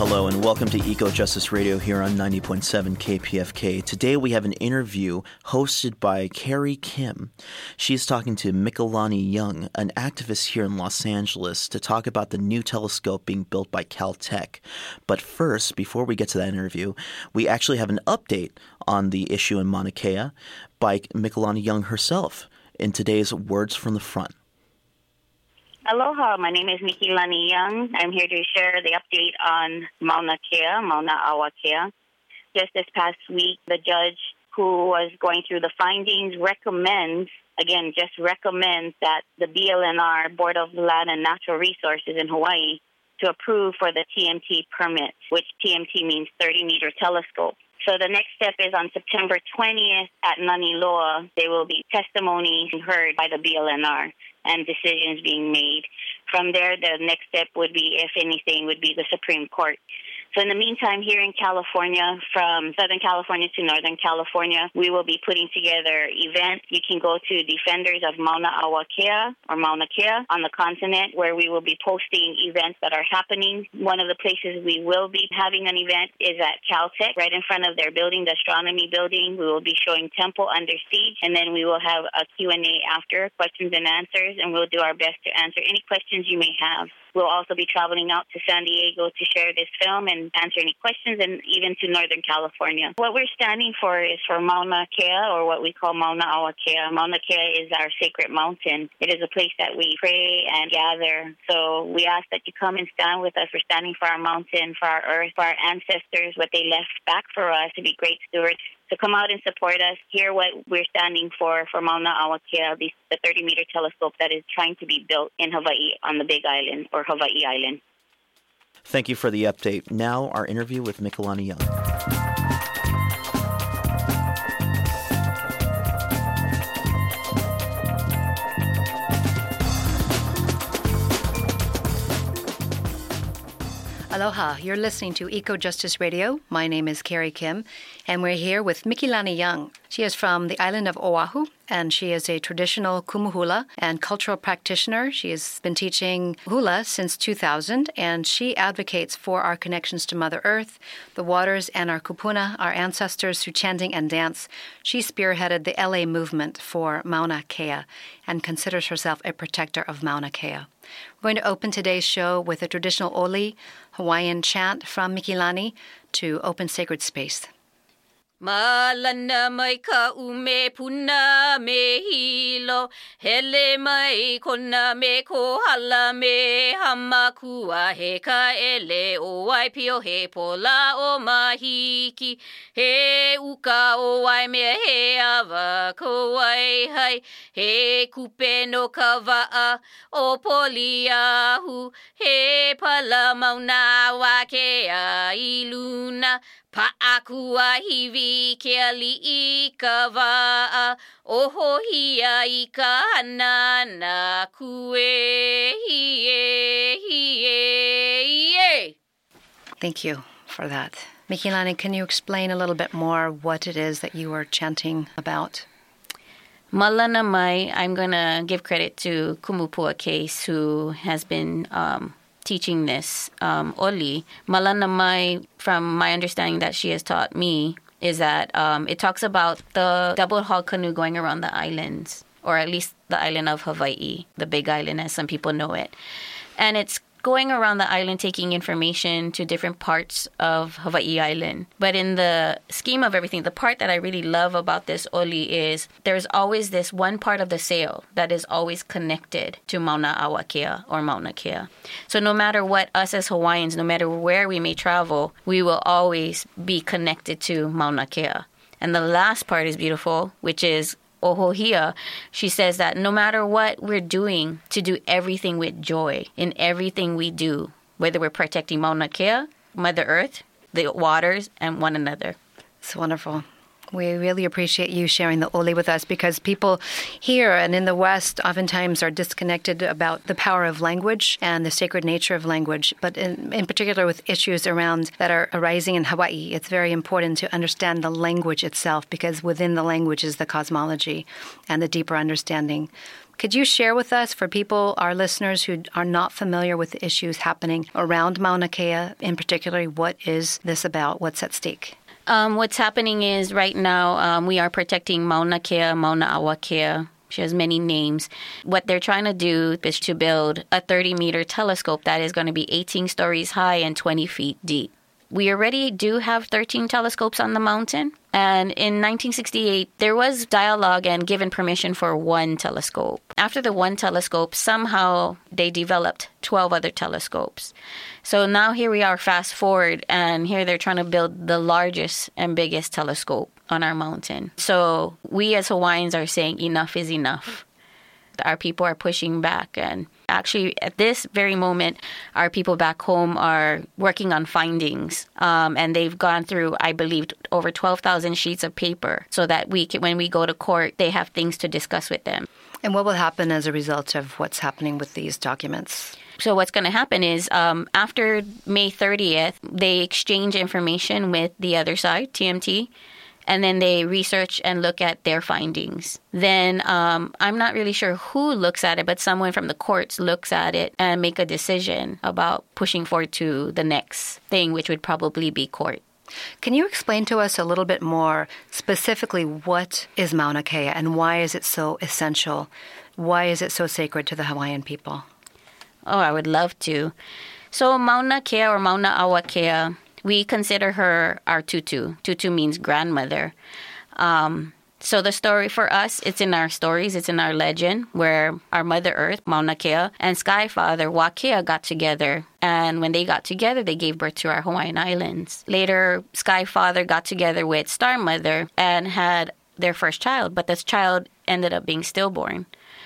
Hello and welcome to Eco Justice Radio here on 90.7 KPFK. Today we have an interview hosted by Carrie Kim. She's talking to Mikalani Young, an activist here in Los Angeles, to talk about the new telescope being built by Caltech. But first, before we get to that interview, we actually have an update on the issue in Mauna Kea by Mikalani Young herself in today's Words from the Front. Aloha, my name is Mikalani Young. I'm here to share the update on Mauna Awa Kea. Just this past week, the judge who was going through the findings recommends that the BLNR, Board of Land and Natural Resources in Hawaii, to approve for the TMT permit, which TMT means 30-meter telescope. So the next step is on September 20th at Naniloa, there will be testimony heard by the BLNR and decisions being made. From there, the next step would be, if anything, would be the Supreme Court. So in the meantime, here in California, from Southern California to Northern California, we will be putting together events. You can go to Defenders of Mauna Awa Kea or Mauna Kea on the continent, where we will be posting events that are happening. One of the places we will be having an event is at Caltech, right in front of their building, the astronomy building. We will be showing Temple Under Siege, and then we will have a Q&A after, questions and answers, and we'll do our best to answer any questions you may have. We'll also be traveling out to San Diego to share this film and answer any questions, and even to Northern California. What we're standing for is for Mauna Kea, or what we call Mauna Awa Kea. Mauna Kea is our sacred mountain. It is a place that we pray and gather. So we ask that you come and stand with us. We're standing for our mountain, for our earth, for our ancestors, what they left back for us, to be great stewards. So come out and support us. Hear what we're standing for Mauna Awa Kea, the 30-meter telescope that is trying to be built in Hawaii on the Big Island, or Hawaii Island. Thank you for the update. Now our interview with Mikalani Young. Aloha, you're listening to Eco Justice Radio. My name is Carrie Kim, and we're here with Mikalani Young. She is from the island of Oahu, and she is a traditional kumu hula and cultural practitioner. She has been teaching hula since 2000, and she advocates for our connections to Mother Earth, the waters, and our kupuna, our ancestors, through chanting and dance. She spearheaded the LA movement for Mauna Kea and considers herself a protector of Mauna Kea. We're going to open today's show with a traditional Oli Hawaiian chant from Mikalani to open sacred space. Malana mai ka ume puna me hilo, hele mai kona me ko hala me hamakua he ka ele o wai pio he pola o mahiki, he uka o wai me he ava ko wai hai, he kupe no ka waa o poliahu, he pala mauna wa ke a iluna, Pa'akua hivi ke ali'i ka wa'a, oho hia I ka hanana kue hie. Thank you for that. Mikalani, can you explain a little bit more what it is that you are chanting about? Malana mai, I'm going to give credit to Kumupua Case, who has been teaching this Oli. Malana mai, from my understanding that she has taught me, is that it talks about the double hull canoe going around the islands, or at least the island of Hawaii, the Big Island as some people know it. And it's going around the island taking information to different parts of Hawaii Island. But in the scheme of everything, the part that I really love about this Oli is there's always this one part of the sail that is always connected to Mauna Awa Kea or Mauna Kea. So no matter what, us as Hawaiians, no matter where we may travel, we will always be connected to Mauna Kea. And the last part is beautiful, which is Ohohia. She says that no matter what we're doing, to do everything with joy in everything we do, whether we're protecting Mauna Kea, Mother Earth, the waters, and one another. It's wonderful. We really appreciate you sharing the Oli with us, because people here and in the West oftentimes are disconnected about the power of language and the sacred nature of language. But in particular with issues around that are arising in Hawaii, it's very important to understand the language itself, because within the language is the cosmology and the deeper understanding. Could you share with us, for people, our listeners who are not familiar with the issues happening around Mauna Kea, in particular, what is this about? What's at stake? What's happening is right now we are protecting Mauna Kea, Mauna Awa Kea. She has many names. What they're trying to do is to build a 30-meter telescope that is going to be 18 stories high and 20 feet deep. We already do have 13 telescopes on the mountain. And in 1968, there was dialogue and given permission for one telescope. After the one telescope, somehow they developed 12 other telescopes. So now here we are, fast forward, and here they're trying to build the largest and biggest telescope on our mountain. So we as Hawaiians are saying enough is enough. Our people are pushing back, and actually at this very moment our people back home are working on findings, and they've gone through, I believe, over 12,000 sheets of paper so that when we go to court they have things to discuss with them. And what will happen as a result of what's happening with these documents? So what's going to happen is after May 30th, they exchange information with the other side, TMT, and then they research and look at their findings. Then I'm not really sure who looks at it, but someone from the courts looks at it and make a decision about pushing forward to the next thing, which would probably be court. Can you explain to us a little bit more specifically what is Mauna Kea and why is it so essential? Why is it so sacred to the Hawaiian people? Oh, I would love to. So Mauna Kea or Mauna Awa Kea, we consider her our tutu. Tutu means grandmother. So the story for us, it's in our stories, it's in our legend, where our Mother Earth, Mauna Kea, and Sky Father, Wakea, got together. And when they got together, they gave birth to our Hawaiian Islands. Later, Sky Father got together with Star Mother and had their first child, but this child ended up being stillborn.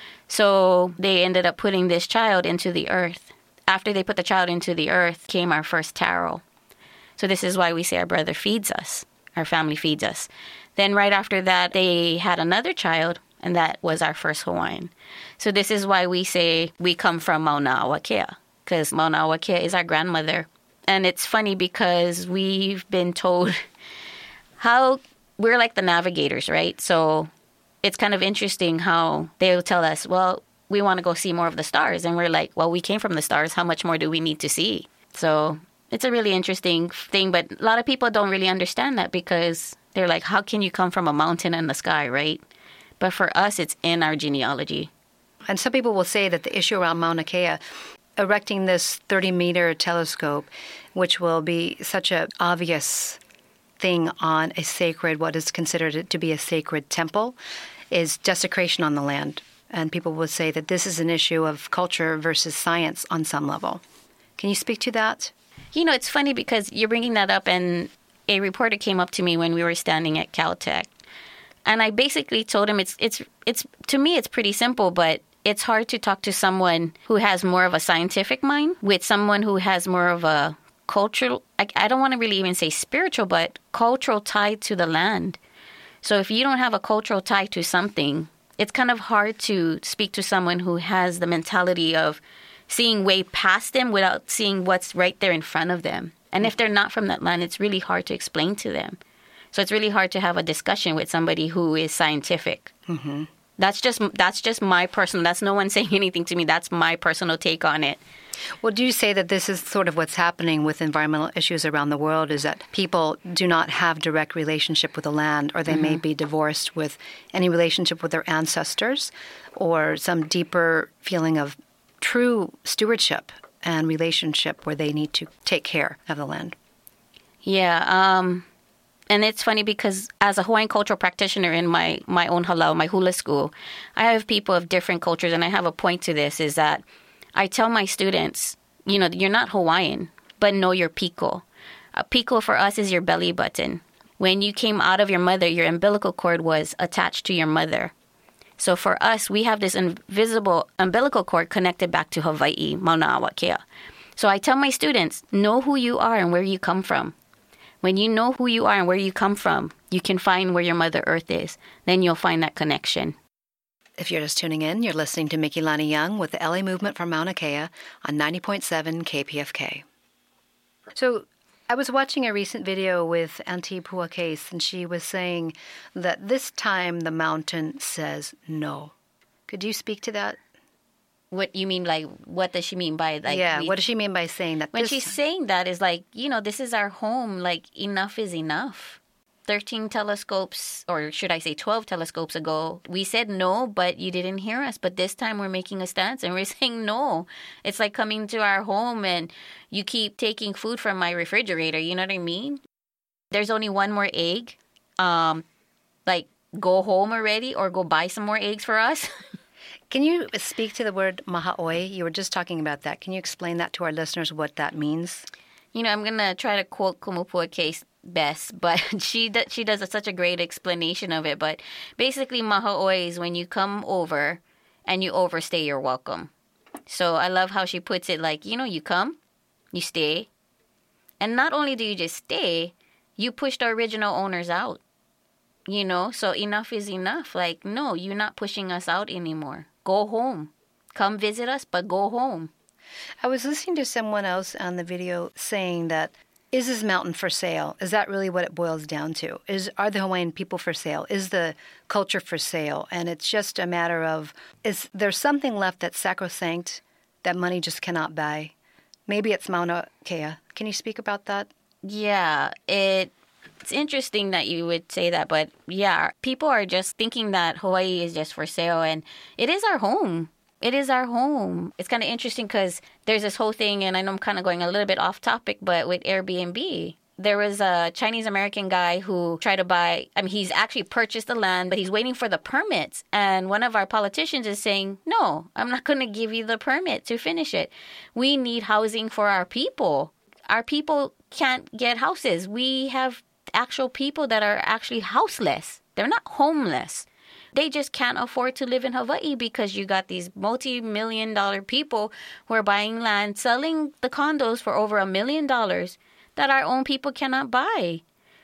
So they ended up putting this child into the earth. After they put the child into the earth came our first taro. So this is why we say our brother feeds us, our family feeds us. Then right after that, they had another child, and that was our first Hawaiian. So this is why we say we come from Mauna Awa Kea, because Mauna Awa Kea is our grandmother. And it's funny because we've been told how we're like the navigators, right? So it's kind of interesting how they'll tell us, well, we want to go see more of the stars. And we're like, well, we came from the stars. How much more do we need to see? So it's a really interesting thing, but a lot of people don't really understand that because they're like, how can you come from a mountain and the sky, right? But for us, it's in our genealogy. And some people will say that the issue around Mauna Kea, erecting this 30-meter telescope, which will be such an obvious thing on a sacred, what is considered to be a sacred temple, is desecration on the land. And people will say that this is an issue of culture versus science on some level. Can you speak to that? You know, it's funny because you're bringing that up, and a reporter came up to me when we were standing at Caltech, and I basically told him it's to me it's pretty simple, but it's hard to talk to someone who has more of a scientific mind with someone who has more of a cultural, I don't want to really even say spiritual, but cultural tie to the land. So if you don't have a cultural tie to something, it's kind of hard to speak to someone who has the mentality of seeing way past them without seeing what's right there in front of them. And if they're not from that land, it's really hard to explain to them. So it's really hard to have a discussion with somebody who is scientific. Mm-hmm. That's just my personal, that's no one saying anything to me. That's my personal take on it. Well, do you say that this is sort of what's happening with environmental issues around the world, is that people do not have direct relationship with the land, or they may be divorced with any relationship with their ancestors, or some deeper feeling of true stewardship and relationship where they need to take care of the land? Yeah, and it's funny because as a Hawaiian cultural practitioner in my own halau, my hula school, I have people of different cultures, and I have a point to this, is that I tell my students, you know, you're not Hawaiian, but know your piko. A piko for us is your belly button. When you came out of your mother, your umbilical cord was attached to your mother. So for us, we have this invisible umbilical cord connected back to Hawaii, Mauna Awa Kea. So I tell my students, know who you are and where you come from. When you know who you are and where you come from, you can find where your Mother Earth is. Then you'll find that connection. If you're just tuning in, you're listening to Mikilani Young with the LA Movement from Mauna Kea on 90.7 KPFK. So I was watching a recent video with Auntie Pua Case, and she was saying that this time the mountain says no. Could you speak to that? What you mean, like, what does she mean by, like... Yeah, what does she mean by saying that? When she's saying that is like, this is our home, like, enough is enough. 13 telescopes, or should I say 12 telescopes ago, we said no, but you didn't hear us. But this time we're making a stance and we're saying no. It's like coming to our home and you keep taking food from my refrigerator. You know what I mean? There's only one more egg. Like, go home already or go buy some more eggs for us. Can you speak to the word maha'oi? You were just talking about that. Can you explain that to our listeners, what that means? I'm going to try to quote Kumupua Case best, but she does such a great explanation of it. But basically, maha'oi is when you come over and you overstay your welcome. So I love how she puts it like, you come, you stay. And not only do you just stay, you push the original owners out. So enough is enough. Like, no, you're not pushing us out anymore. Go home. Come visit us, but go home. I was listening to someone else on the video saying that, is this mountain for sale? Is that really what it boils down to? Are the Hawaiian people for sale? Is the culture for sale? And it's just a matter of, is there something left that's sacrosanct that money just cannot buy? Maybe it's Mauna Kea. Can you speak about that? Yeah, it's interesting that you would say that, but yeah, people are just thinking that Hawaii is just for sale, and it is our home. It is our home. It's kind of interesting because there's this whole thing, and I know I'm kind of going a little bit off topic, but with Airbnb, there was a Chinese-American guy who tried to buy, he's actually purchased the land, but he's waiting for the permits. And one of our politicians is saying, no, I'm not going to give you the permit to finish it. We need housing for our people. Our people can't get houses. We have actual people that are actually houseless. They're not homeless. They just can't afford to live in Hawaii because you got these multi-million-dollar people who are buying land, selling the condos for over $1 million that our own people cannot buy.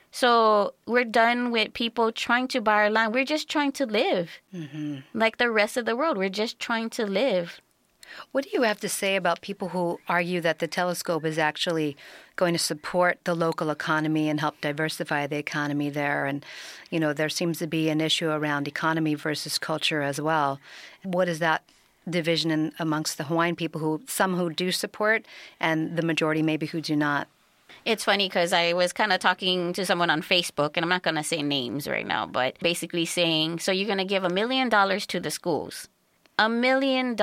So we're done with people trying to buy our land. We're just trying to live. Mm-hmm. Like the rest of the world. We're just trying to live. What do you have to say about people who argue that the telescope is actually going to support the local economy and help diversify the economy there? And, there seems to be an issue around economy versus culture as well. What is that division amongst the Hawaiian people, some who do support and the majority maybe who do not? It's funny because I was kind of talking to someone on Facebook, and I'm not going to say names right now, but basically saying, so you're going to give $1 million to the schools. $1 million.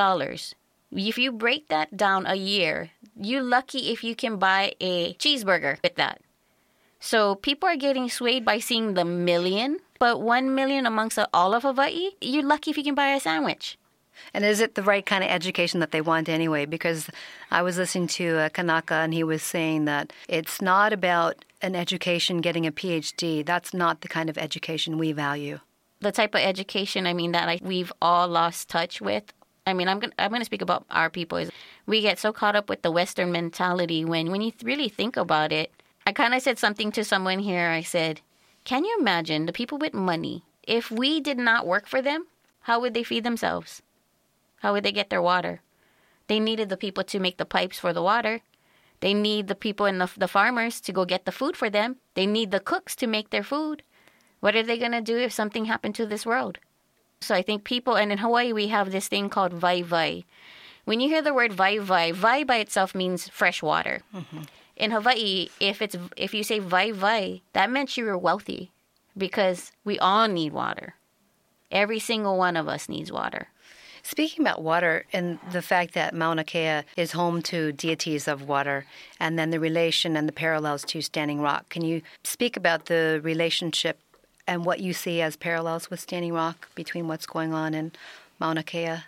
If you break that down a year, you're lucky if you can buy a cheeseburger with that. So people are getting swayed by seeing the million, but 1 million amongst all of Hawaii, you're lucky if you can buy a sandwich. And is it the right kind of education that they want anyway? Because I was listening to Kanaka, and he was saying that it's not about an education getting a PhD. That's not the kind of education we value. The type of education, that we've all lost touch with. I'm going to speak about our people. Is we get so caught up with the Western mentality when you really think about it. I kind of said something to someone here. I said, can you imagine the people with money? If we did not work for them, how would they feed themselves? How would they get their water? They needed the people to make the pipes for the water. They need the people and the farmers to go get the food for them. They need the cooks to make their food. What are they going to do if something happened to this world? So I think people, and in Hawaii we have this thing called vai-vai. When you hear the word vai-vai, vai by itself means fresh water. Mm-hmm. In Hawaii, if you say vai-vai, that meant you were wealthy because we all need water. Every single one of us needs water. Speaking about water and the fact that Mauna Kea is home to deities of water and then the relation and the parallels to Standing Rock, can you speak about the relationship and what you see as parallels with Standing Rock between what's going on in Mauna Kea?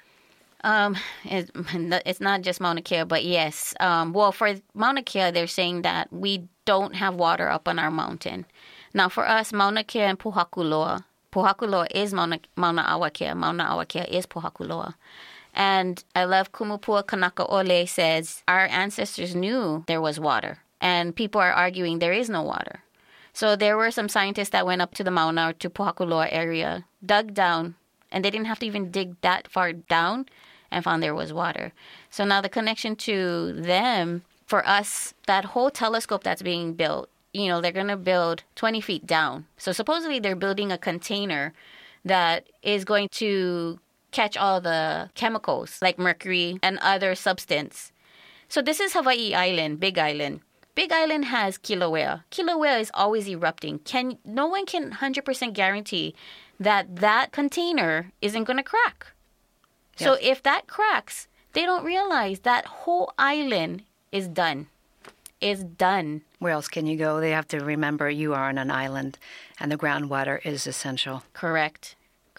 It's not just Mauna Kea, but yes. Well, for Mauna Kea, they're saying that we don't have water up on our mountain. Now, for us, Mauna Kea and Pohakuloa. Pohakuloa is Mauna Awakea. Mauna Awakea is Pohakuloa. And I love Kumupua Kanakaole says, our ancestors knew there was water. And people are arguing there is no water. So there were some scientists that went up to the Mauna or to Pohakuloa area, dug down, and they didn't have to even dig that far down and found there was water. So now the connection to them, for us, that whole telescope that's being built, they're going to build 20 feet down. So supposedly they're building a container that is going to catch all the chemicals like mercury and other substance. So this is Hawaii Island, Big Island. Big Island has Kilauea. Kilauea is always erupting. No one can 100% guarantee that container isn't going to crack. Yes. So if that cracks, they don't realize that whole island is done. Is done. Where else can you go? They have to remember you are on an island and the groundwater is essential. Correct.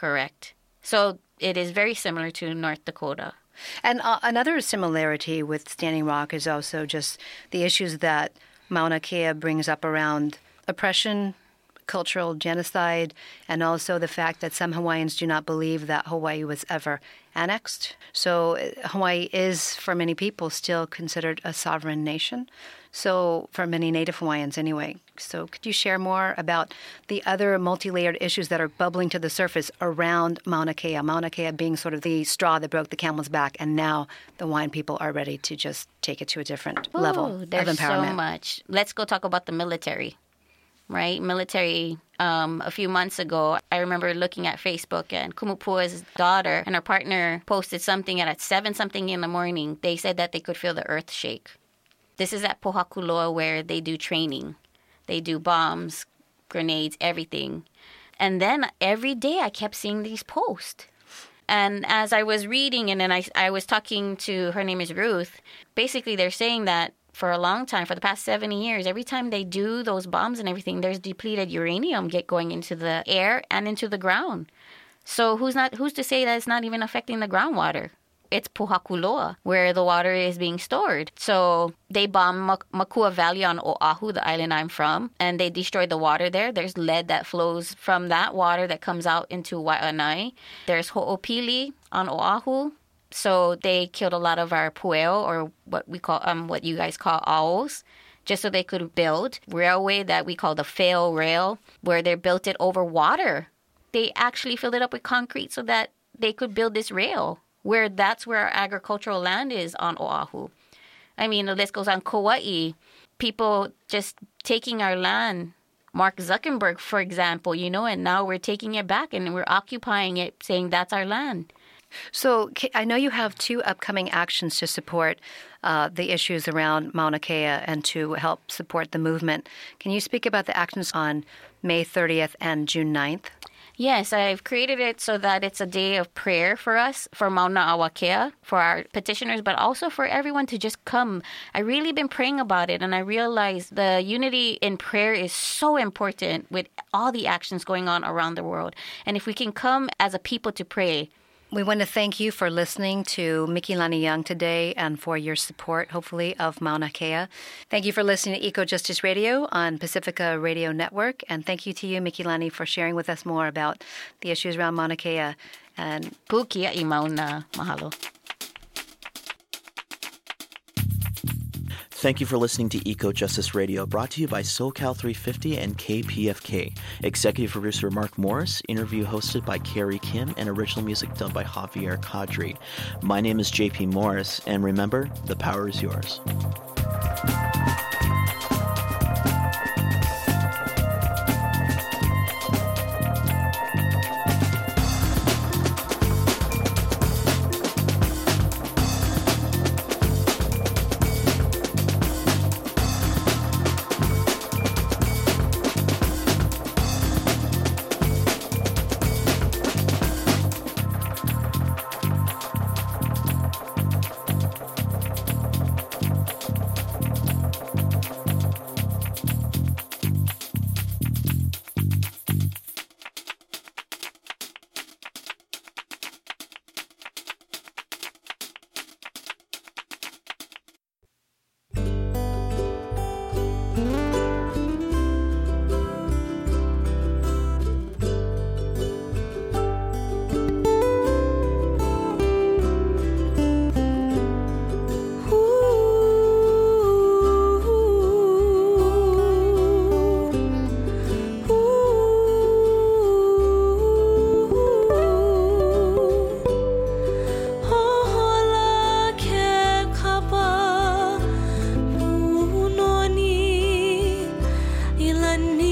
So it is very similar to North Dakota. And another similarity with Standing Rock is also just the issues that Mauna Kea brings up around oppression, cultural genocide, and also the fact that some Hawaiians do not believe that Hawaii was ever annexed. So Hawaii is, for many people, still considered a sovereign nation. So for many Native Hawaiians anyway. So could you share more about the other multi-layered issues that are bubbling to the surface around Mauna Kea? Mauna Kea being sort of the straw that broke the camel's back, and now the Hawaiian people are ready to just take it to a different level of empowerment. There's so much. Let's go talk about the military. Right? Military, a few months ago, I remember looking at Facebook and Kumupua's daughter and her partner posted something at 7-something in the morning. They said that they could feel the earth shake. This is at Pohakuloa where they do training. They do bombs, grenades, everything. And then every day I kept seeing these posts. And as I was reading and then I was talking to, her name is Ruth, basically they're saying that for a long time, for the past 70 years, every time they do those bombs and everything, there's depleted uranium going into the air and into the ground. So who's to say that it's not even affecting the groundwater? It's Pohakuloa, where the water is being stored. So they bombed Makua Valley on Oahu, the island I'm from, and they destroyed the water there. There's lead that flows from that water that comes out into Waianae. There's Ho'opili on Oahu. So they killed a lot of our pueo, or what we call, what you guys call owls, just so they could build railway that we call the fail rail, where they built it over water. They actually filled it up with concrete so that they could build this rail, that's where our agricultural land is on Oahu. I mean, the list goes on. Kauai, people just taking our land. Mark Zuckerberg, for example, and now we're taking it back and we're occupying it, saying that's our land. So I know you have 2 upcoming actions to support the issues around Mauna Kea and to help support the movement. Can you speak about the actions on May 30th and June 9th? Yes, I've created it so that it's a day of prayer for us, for Mauna Awakea, for our petitioners, but also for everyone to just come. I've really been praying about it, and I realized the unity in prayer is so important with all the actions going on around the world. And if we can come as a people to pray. We want to thank you for listening to Mikilani Young today and for your support, hopefully, of Mauna Kea. Thank you for listening to Eco Justice Radio on Pacifica Radio Network. And thank you to you, Mikilani, for sharing with us more about the issues around Mauna Kea. And Pukia I Mauna. Mahalo. Thank you for listening to Eco Justice Radio, brought to you by SoCal 350 and KPFK. Executive producer Mark Morris, interview hosted by Carrie Kim, and original music done by Javier Kadri. My name is JP Morris, and remember, the power is yours. Ilani